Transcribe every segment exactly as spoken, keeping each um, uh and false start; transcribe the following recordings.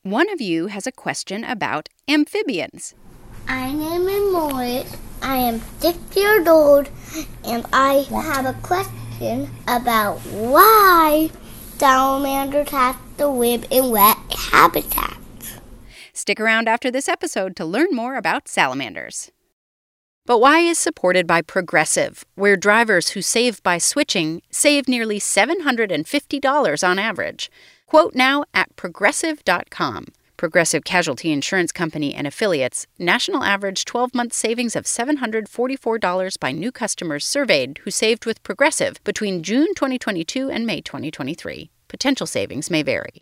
One of you has a question about amphibians. My name is Morris. I am six years old, and I have a question about why salamanders have to live in wet habitats. Stick around after this episode to learn more about salamanders. But Why is supported by Progressive, where drivers who save by switching save nearly seven hundred fifty dollars on average. Quote now at progressive dot com. Progressive Casualty Insurance Company and Affiliates. National average twelve-month savings of seven hundred forty-four dollars by new customers surveyed who saved with Progressive between June twenty twenty-two and May twenty twenty-three. Potential savings may vary.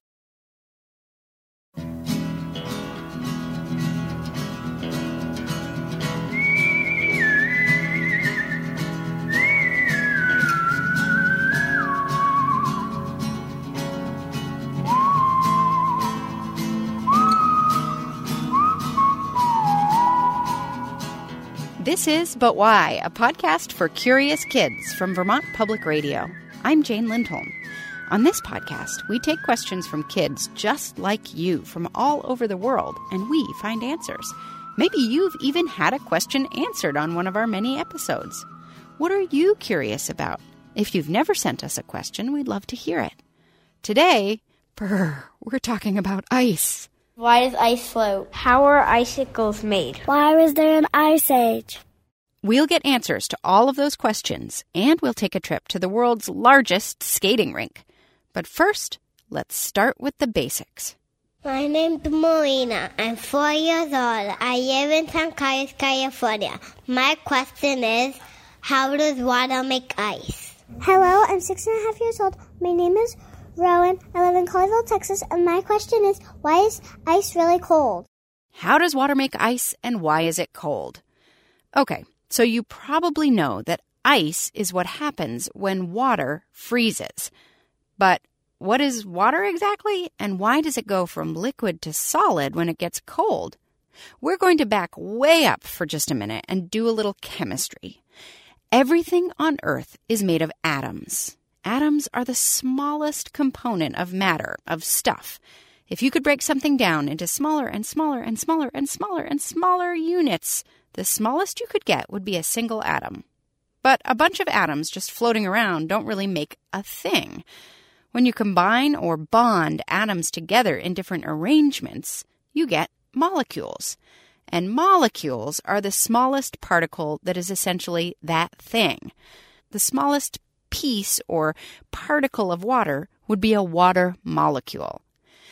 This is But Why, a podcast for curious kids from Vermont Public Radio. I'm Jane Lindholm. On this podcast, we take questions from kids just like you from all over the world, and we find answers. Maybe you've even had a question answered on one of our many episodes. What are you curious about? If you've never sent us a question, we'd love to hear it. Today, brr, we're talking about ice. Why does ice float? How are icicles made? Why was there an ice age? We'll get answers to all of those questions, and we'll take a trip to the world's largest skating rink. But first, let's start with the basics. My name's Marina. I'm four years old. I live in San Carlos, California. My question is, how does water make ice? Hello, I'm six and a half years old. My name is Rowan. I live in Colleyville, Texas, and my question is, why is ice really cold? How does water make ice, and why is it cold? Okay, so you probably know that ice is what happens when water freezes. But what is water exactly, and why does it go from liquid to solid when it gets cold? We're going to back way up for just a minute and do a little chemistry. Everything on Earth is made of atoms. Atoms are the smallest component of matter, of stuff. If you could break something down into smaller and smaller and smaller and smaller and smaller units, the smallest you could get would be a single atom. But a bunch of atoms just floating around don't really make a thing. When you combine or bond atoms together in different arrangements, you get molecules. And molecules are the smallest particle that is essentially that thing. The smallest piece or particle of water would be a water molecule.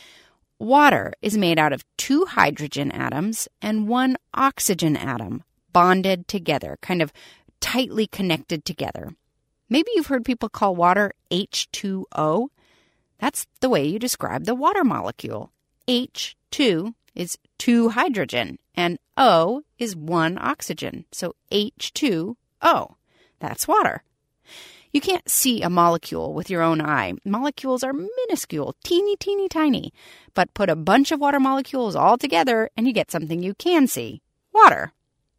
Water is made out of two hydrogen atoms and one oxygen atom bonded together, kind of tightly connected together. Maybe you've heard people call water H two O. That's the way you describe the water molecule. H two is two hydrogen and O is one oxygen. So H two O. That's water. You can't see a molecule with your own eye. Molecules are minuscule, teeny, teeny, tiny. But put a bunch of water molecules all together and you get something you can see. Water.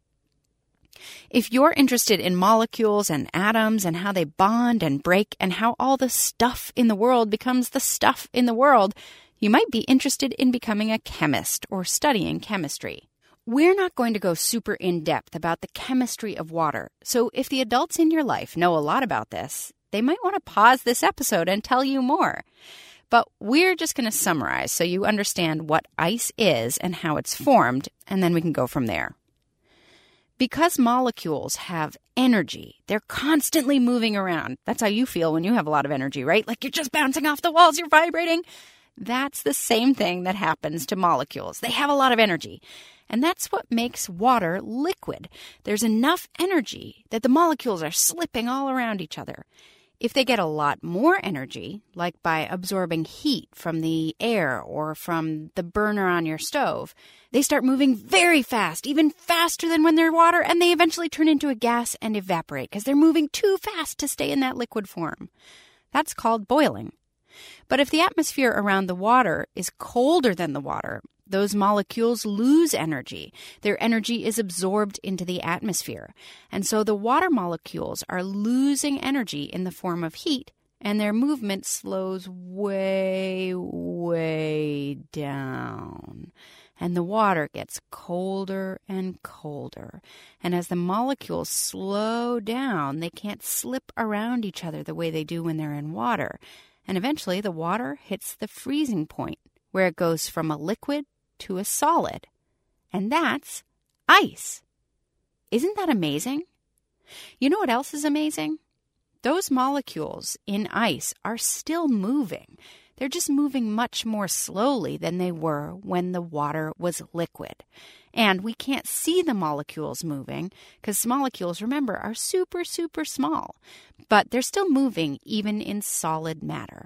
If you're interested in molecules and atoms and how they bond and break and how all the stuff in the world becomes the stuff in the world, you might be interested in becoming a chemist or studying chemistry. We're not going to go super in-depth about the chemistry of water, so if the adults in your life know a lot about this, they might want to pause this episode and tell you more. But we're just going to summarize so you understand what ice is and how it's formed, and then we can go from there. Because molecules have energy, they're constantly moving around. That's how you feel when you have a lot of energy, right? Like you're just bouncing off the walls, you're vibrating. That's the same thing that happens to molecules. They have a lot of energy. And that's what makes water liquid. There's enough energy that the molecules are slipping all around each other. If they get a lot more energy, like by absorbing heat from the air or from the burner on your stove, they start moving very fast, even faster than when they're water, and they eventually turn into a gas and evaporate because they're moving too fast to stay in that liquid form. That's called boiling. But if the atmosphere around the water is colder than the water, those molecules lose energy. Their energy is absorbed into the atmosphere. And so the water molecules are losing energy in the form of heat and their movement slows way, way down. And the water gets colder and colder. And as the molecules slow down, they can't slip around each other the way they do when they're in water. And eventually the water hits the freezing point, where it goes from a liquid to a solid. And that's ice. Isn't that amazing? You know what else is amazing? Those molecules in ice are still moving. They're just moving much more slowly than they were when the water was liquid. And we can't see the molecules moving because molecules, remember, are super, super small. But they're still moving even in solid matter.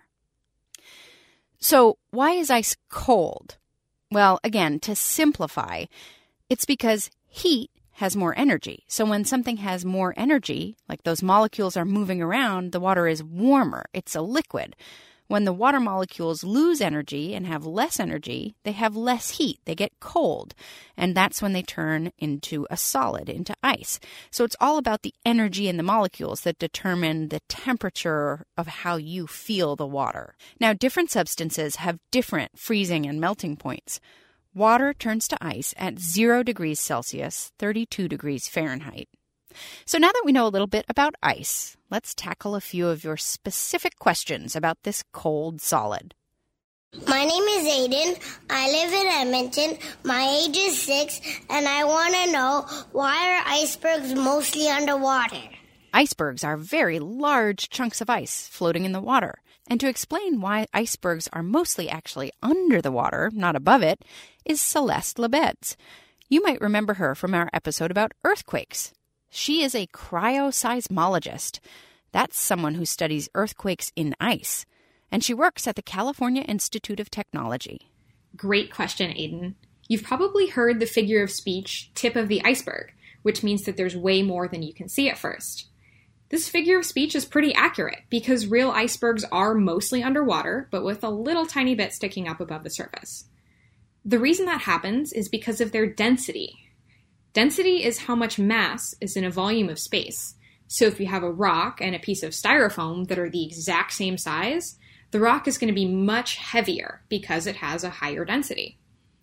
So why is ice cold? Well, again, to simplify, it's because heat has more energy. So when something has more energy, like those molecules are moving around, the water is warmer. It's a liquid. When the water molecules lose energy and have less energy, they have less heat. They get cold. And that's when they turn into a solid, into ice. So it's all about the energy in the molecules that determine the temperature of how you feel the water. Now, different substances have different freezing and melting points. Water turns to ice at zero degrees Celsius, thirty-two degrees Fahrenheit. So now that we know a little bit about ice, let's tackle a few of your specific questions about this cold solid. My name is Aiden. I live in Edmonton. My age is six, and I want to know, why are icebergs mostly underwater? Icebergs are very large chunks of ice floating in the water. And to explain why icebergs are mostly actually under the water, not above it, is Celeste Labeds. You might remember her from our episode about earthquakes. She is a cryoseismologist. That's someone who studies earthquakes in ice. And she works at the California Institute of Technology. Great question, Aiden. You've probably heard the figure of speech, tip of the iceberg, which means that there's way more than you can see at first. This figure of speech is pretty accurate because real icebergs are mostly underwater, but with a little tiny bit sticking up above the surface. The reason that happens is because of their density. Density is how much mass is in a volume of space. So if you have a rock and a piece of styrofoam that are the exact same size, the rock is going to be much heavier because it has a higher density.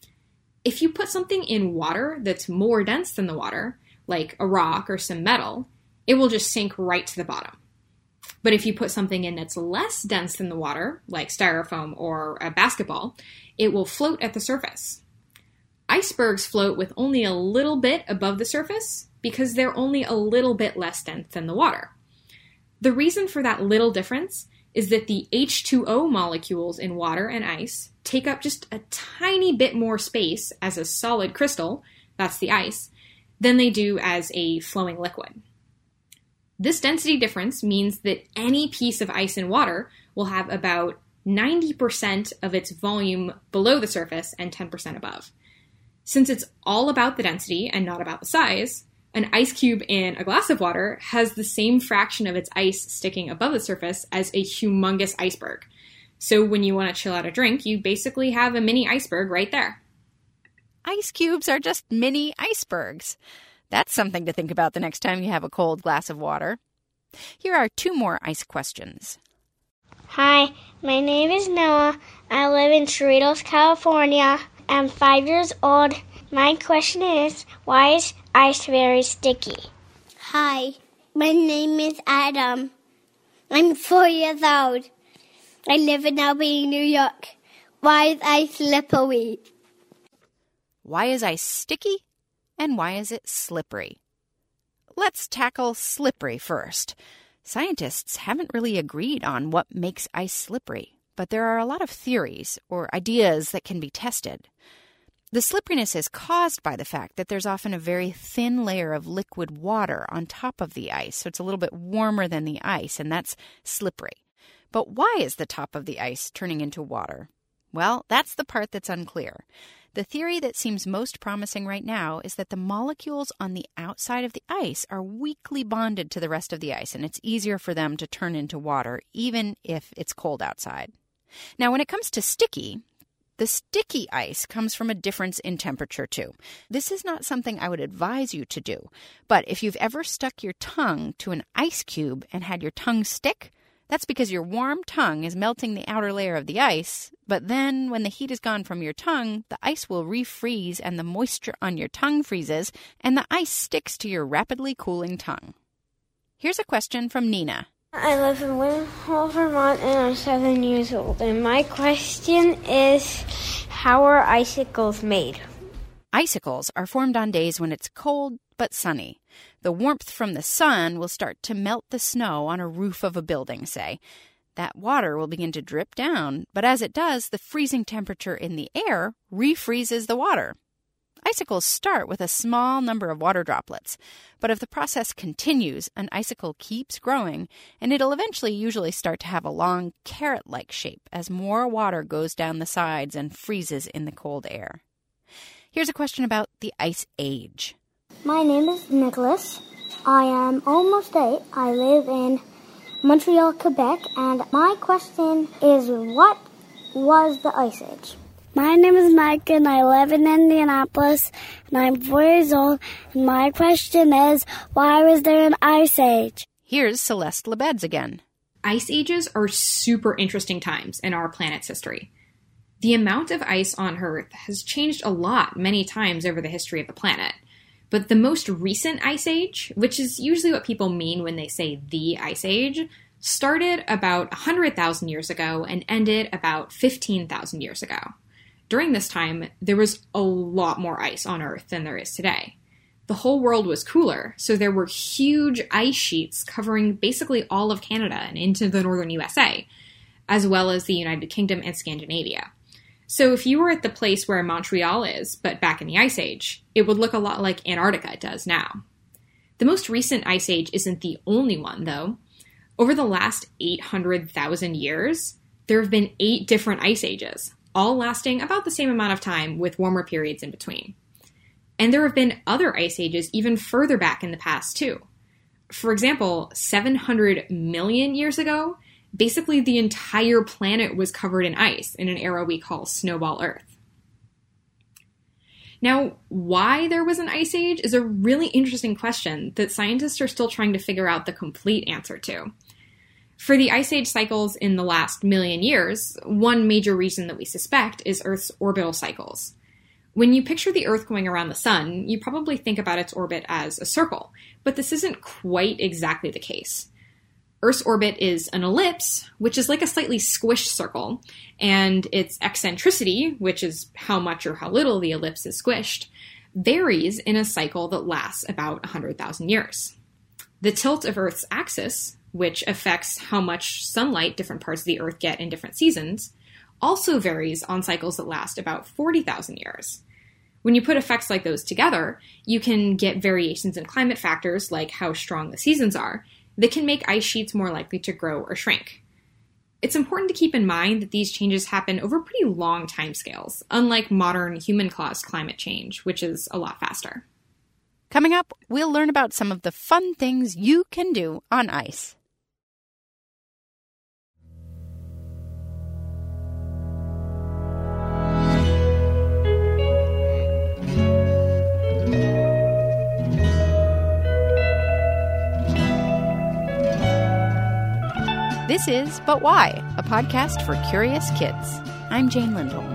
If you put something in water that's more dense than the water, like a rock or some metal, it will just sink right to the bottom. But if you put something in that's less dense than the water, like styrofoam or a basketball, it will float at the surface. Icebergs float with only a little bit above the surface because they're only a little bit less dense than the water. The reason for that little difference is that the H two O molecules in water and ice take up just a tiny bit more space as a solid crystal, that's the ice, than they do as a flowing liquid. This density difference means that any piece of ice in water will have about ninety percent of its volume below the surface and ten percent above. Since it's all about the density and not about the size, an ice cube in a glass of water has the same fraction of its ice sticking above the surface as a humongous iceberg. So when you want to chill out a drink, you basically have a mini iceberg right there. Ice cubes are just mini icebergs. That's something to think about the next time you have a cold glass of water. Here are two more ice questions. Hi, my name is Noah. I live in Cerritos, California. I'm five years old. My question is, why is ice very sticky? Hi, my name is Adam. I'm four years old. I live in Albany, New York. Why is ice slippery? Why is ice sticky? And why is it slippery? Let's tackle slippery first. Scientists haven't really agreed on what makes ice slippery, but there are a lot of theories or ideas that can be tested. The slipperiness is caused by the fact that there's often a very thin layer of liquid water on top of the ice, so it's a little bit warmer than the ice, and that's slippery. But why is the top of the ice turning into water? Well, that's the part that's unclear. The theory that seems most promising right now is that the molecules on the outside of the ice are weakly bonded to the rest of the ice, and it's easier for them to turn into water, even if it's cold outside. Now, when it comes to sticky, the sticky ice comes from a difference in temperature, too. This is not something I would advise you to do, but if you've ever stuck your tongue to an ice cube and had your tongue stick, That's because your warm tongue is melting the outer layer of the ice, but then when the heat is gone from your tongue, the ice will refreeze and the moisture on your tongue freezes, and the ice sticks to your rapidly cooling tongue. Here's a question from Nina. I live in Winhall, Vermont, and I'm seven years old. And my question is, how are icicles made? Icicles are formed on days when it's cold but sunny. The warmth from the sun will start to melt the snow on a roof of a building, say. That water will begin to drip down, but as it does, the freezing temperature in the air refreezes the water. Icicles start with a small number of water droplets, but if the process continues, an icicle keeps growing, and it'll eventually usually start to have a long carrot-like shape as more water goes down the sides and freezes in the cold air. Here's a question about the Ice Age. My name is Nicholas. I am almost eight. I live in Montreal, Quebec, and my question is, what was the Ice Age? My name is Mike, and I live in Indianapolis, and I'm four years old, and my question is, why was there an Ice Age? Here's Celeste Lebeds again. Ice ages are super interesting times in our planet's history. The amount of ice on Earth has changed a lot many times over the history of the planet. But the most recent Ice Age, which is usually what people mean when they say the Ice Age, started about one hundred thousand years ago and ended about fifteen thousand years ago. During this time, there was a lot more ice on Earth than there is today. The whole world was cooler, so there were huge ice sheets covering basically all of Canada and into the northern U S A, as well as the United Kingdom and Scandinavia. So if you were at the place where Montreal is, but back in the Ice Age, it would look a lot like Antarctica does now. The most recent Ice Age isn't the only one, though. Over the last eight hundred thousand years, there have been eight different Ice Ages, all lasting about the same amount of time with warmer periods in between. And there have been other Ice Ages even further back in the past, too. For example, seven hundred million years ago, basically the entire planet was covered in ice in an era we call Snowball Earth. Now, why there was an Ice Age is a really interesting question that scientists are still trying to figure out the complete answer to. For the Ice Age cycles in the last million years, one major reason that we suspect is Earth's orbital cycles. When you picture the Earth going around the sun, you probably think about its orbit as a circle, but this isn't quite exactly the case. Earth's orbit is an ellipse, which is like a slightly squished circle, and its eccentricity, which is how much or how little the ellipse is squished, varies in a cycle that lasts about one hundred thousand years. The tilt of Earth's axis, which affects how much sunlight different parts of the Earth get in different seasons, also varies on cycles that last about forty thousand years. When you put effects like those together, you can get variations in climate factors like how strong the seasons are, that can make ice sheets more likely to grow or shrink. It's important to keep in mind that these changes happen over pretty long timescales, unlike modern human-caused climate change, which is a lot faster. Coming up, we'll learn about some of the fun things you can do on ice. This is But Why, a podcast for curious kids. I'm Jane Lindholm.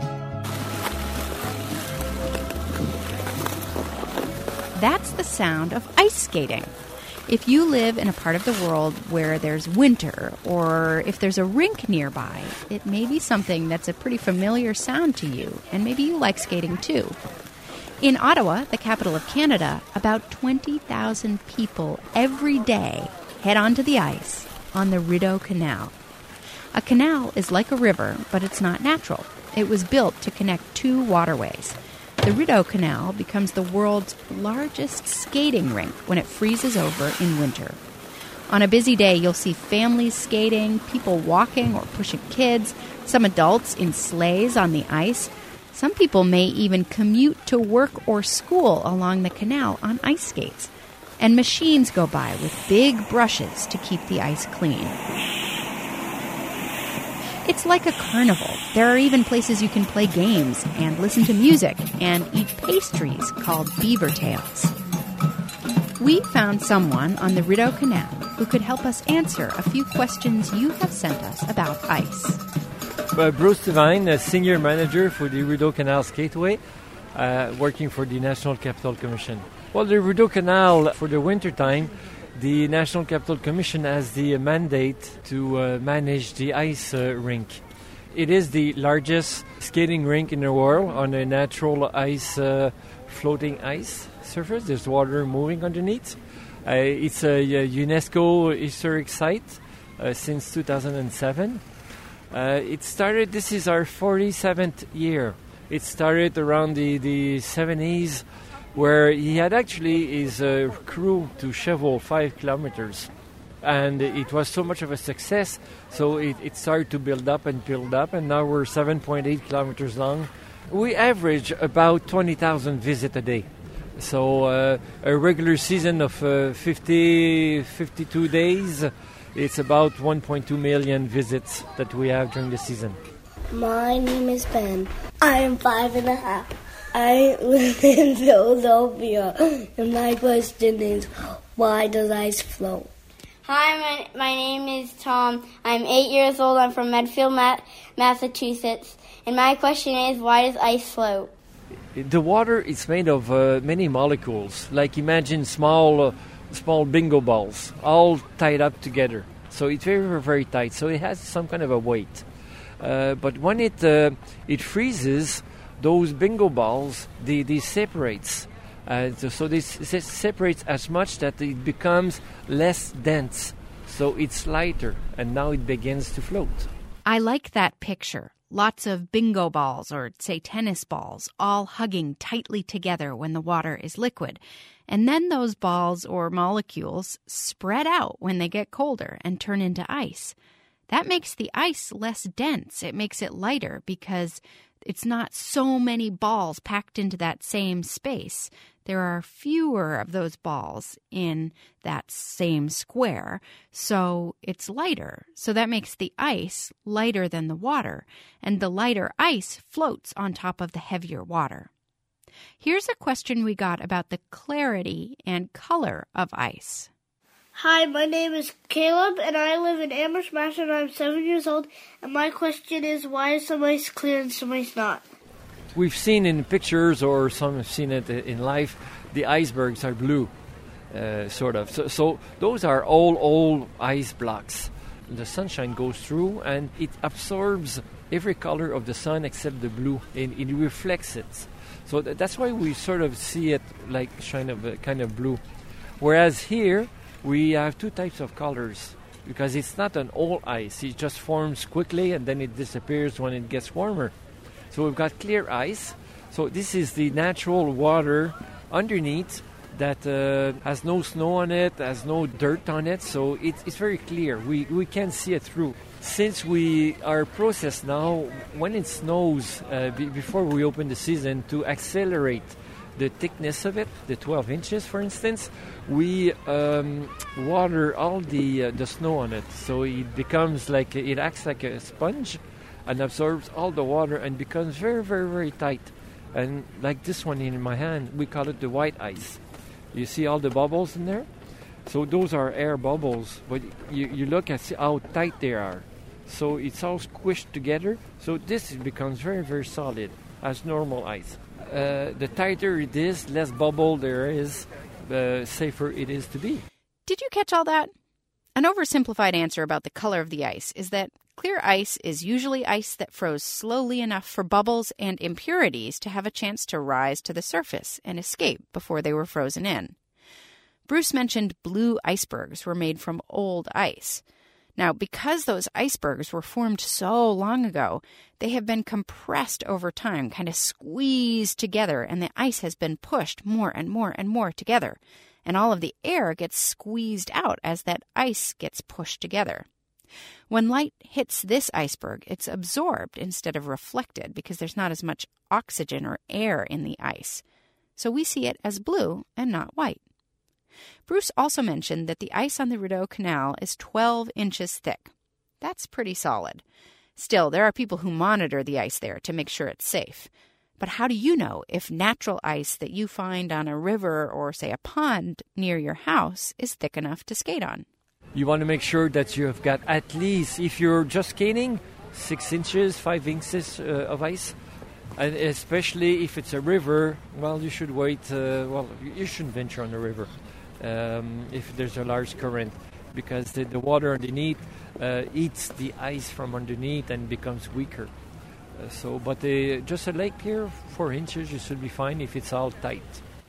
That's the sound of ice skating. If you live in a part of the world where there's winter, or if there's a rink nearby, it may be something that's a pretty familiar sound to you, and maybe you like skating too. In Ottawa, the capital of Canada, about twenty thousand people every day head onto the ice on the Rideau Canal. A canal is like a river, but it's not natural. It was built to connect two waterways. The Rideau Canal becomes the world's largest skating rink when it freezes over in winter. On a busy day, you'll see families skating, people walking or pushing kids, some adults in sleighs on the ice. Some people may even commute to work or school along the canal on ice skates. And machines go by with big brushes to keep the ice clean. It's like a carnival. There are even places you can play games and listen to music and eat pastries called beaver tails. We found someone on the Rideau Canal who could help us answer a few questions you have sent us about ice. Uh, Bruce Devine, a senior manager for the Rideau Canal Skateway, uh, working for the National Capital Commission. Well, the Rideau Canal, for the winter time, the National Capital Commission has the mandate to uh, manage the ice uh, rink. It is the largest skating rink in the world on a natural ice, uh, floating ice surface. There's water moving underneath. Uh, it's a, a UNESCO historic site uh, since two thousand seven. Uh, it started, this is our forty-seventh year. It started around the, the seventies, where he had actually his uh, crew to shovel five kilometers. And it was so much of a success, so it, it started to build up and build up, and now we're seven point eight kilometers long. We average about twenty thousand visits a day. So uh, a regular season of uh, fifty, fifty-two days, it's about one point two million visits that we have during the season. My name is Ben. I am five and a half. I live in Philadelphia, and my question is, why does ice float? Hi, my, my name is Tom. I'm eight years old. I'm from Medfield, Ma- Massachusetts. And my question is, why does ice float? The water is made of uh, many molecules. Like imagine small, uh, small bingo balls, all tied up together. So it's very, very tight. So it has some kind of a weight. Uh, but when it uh, it freezes, those bingo balls, they, they separates. Uh, so this, this separates as much that it becomes less dense. So it's lighter, and now it begins to float. I like that picture. Lots of bingo balls, or say tennis balls, all hugging tightly together when the water is liquid. And then those balls or molecules spread out when they get colder and turn into ice. That makes the ice less dense. It makes it lighter because it's not so many balls packed into that same space. There are fewer of those balls in that same square, so it's lighter. So that makes the ice lighter than the water, and the lighter ice floats on top of the heavier water. Here's a question we got about the clarity and color of ice. Hi, my name is Caleb, and I live in Amherst, Mass, and I'm seven years old. And my question is, why is some ice clear and some ice not? We've seen in pictures, or some have seen it in life, the icebergs are blue, uh, sort of. So, so those are all old ice blocks. The sunshine goes through, and it absorbs every color of the sun except the blue, and it reflects it. So th- that's why we sort of see it like kind of, uh, kind of blue. Whereas here, we have two types of colors, because it's not an old ice. It just forms quickly and then it disappears when it gets warmer. So we've got clear ice. So this is the natural water underneath that uh, has no snow on it, has no dirt on it. So it, it's very clear. We, we can see it through. Since we our process now, when it snows, uh, b- before we open the season, to accelerate the thickness of it, the twelve inches, for instance, we um, water all the uh, the snow on it, so it becomes like it acts like a sponge, and absorbs all the water and becomes very, very, very tight. And like this one in my hand, we call it the white ice. You see all the bubbles in there? So those are air bubbles, but you you look at how tight they are. So it's all squished together. So this becomes very, very solid as normal ice. Uh, the tighter it is, less bubble there is, the safer it is to be. Did you catch all that? An oversimplified answer about the color of the ice is that clear ice is usually ice that froze slowly enough for bubbles and impurities to have a chance to rise to the surface and escape before they were frozen in. Bruce mentioned blue icebergs were made from old ice. Now, because those icebergs were formed so long ago, they have been compressed over time, kind of squeezed together, and the ice has been pushed more and more and more together. And all of the air gets squeezed out as that ice gets pushed together. When light hits this iceberg, it's absorbed instead of reflected because there's not as much oxygen or air in the ice. So we see it as blue and not white. Bruce also mentioned that the ice on the Rideau Canal is twelve inches thick. That's pretty solid. Still, there are people who monitor the ice there to make sure it's safe. But how do you know if natural ice that you find on a river or, say, a pond near your house is thick enough to skate on? You want to make sure that you have got at least, if you're just skating, six inches, five inches uh, of ice. And especially if it's a river, well, you should wait, uh, well, you shouldn't venture on the river um, if there's a large current, because the, the water underneath uh, eats the ice from underneath and becomes weaker. Uh, so, but uh, just a lake here, four inches, you should be fine if it's all tight.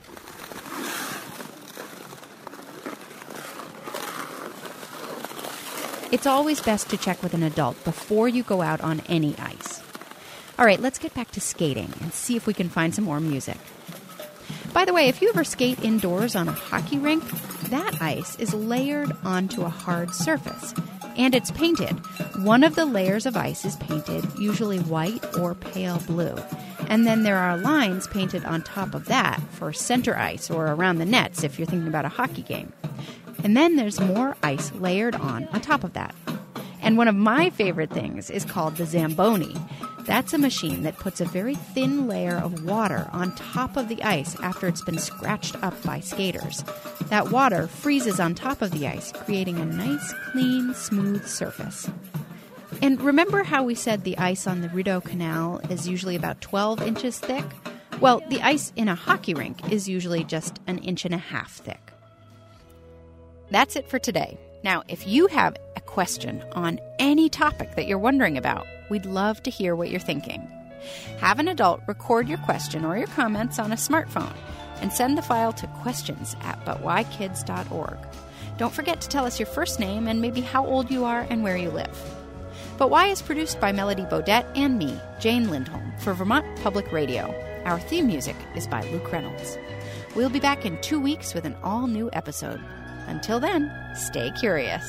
It's always best to check with an adult before you go out on any ice. All right, let's get back to skating and see if we can find some more music. By the way, if you ever skate indoors on a hockey rink, that ice is layered onto a hard surface, and it's painted. One of the layers of ice is painted, usually white or pale blue, and then there are lines painted on top of that for center ice or around the nets if you're thinking about a hockey game. And then there's more ice layered on on top of that. And one of my favorite things is called the Zamboni. That's a machine that puts a very thin layer of water on top of the ice after it's been scratched up by skaters. That water freezes on top of the ice, creating a nice, clean, smooth surface. And remember how we said the ice on the Rideau Canal is usually about twelve inches thick? Well, the ice in a hockey rink is usually just an inch and a half thick. That's it for today. Now, if you have a question on any topic that you're wondering about, we'd love to hear what you're thinking. Have an adult record your question or your comments on a smartphone and send the file to questions at but why kids dot org. Don't forget to tell us your first name and maybe how old you are and where you live. But Why is produced by Melody Bodette and me, Jane Lindholm, for Vermont Public Radio. Our theme music is by Luke Reynolds. We'll be back in two weeks with an all-new episode. Until then, stay curious.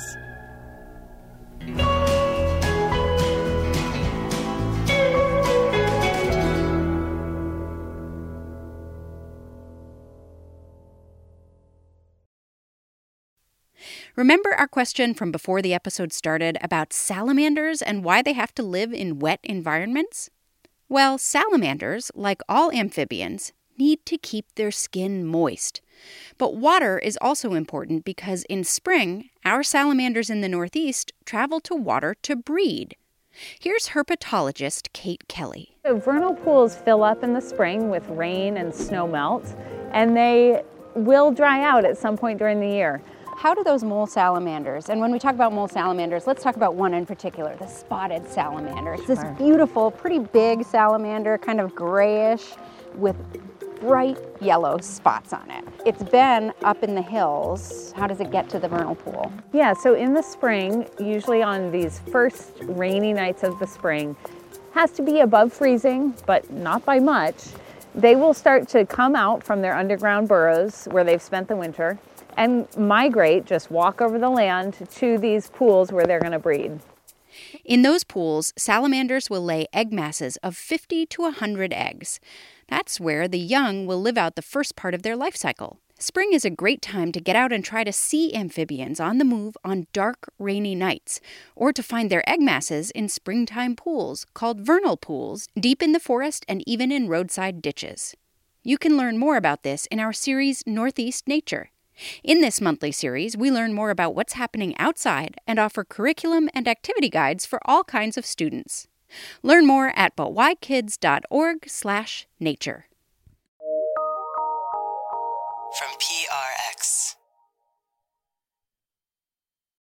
Remember our question from before the episode started about salamanders and why they have to live in wet environments? Well, salamanders, like all amphibians, need to keep their skin moist. But water is also important because in spring, our salamanders in the Northeast travel to water to breed. Here's herpetologist Kate Kelly. So vernal pools fill up in the spring with rain and snow melt, and they will dry out at some point during the year. How do those mole salamanders, and when we talk about mole salamanders, let's talk about one in particular, the spotted salamander. It's this beautiful, pretty big salamander, kind of grayish with bright yellow spots on it. It's been up in the hills. How does it get to the vernal pool? Yeah, so in the spring, usually on these first rainy nights of the spring, has to be above freezing, but not by much. They will start to come out from their underground burrows where they've spent the winter and migrate, just walk over the land to these pools where they're going to breed. In those pools, salamanders will lay egg masses of fifty to one hundred eggs. That's where the young will live out the first part of their life cycle. Spring is a great time to get out and try to see amphibians on the move on dark, rainy nights, or to find their egg masses in springtime pools called vernal pools, deep in the forest and even in roadside ditches. You can learn more about this in our series Northeast Nature. In this monthly series, we learn more about what's happening outside and offer curriculum and activity guides for all kinds of students. Learn more at but why kids dot org slash nature. From P R X.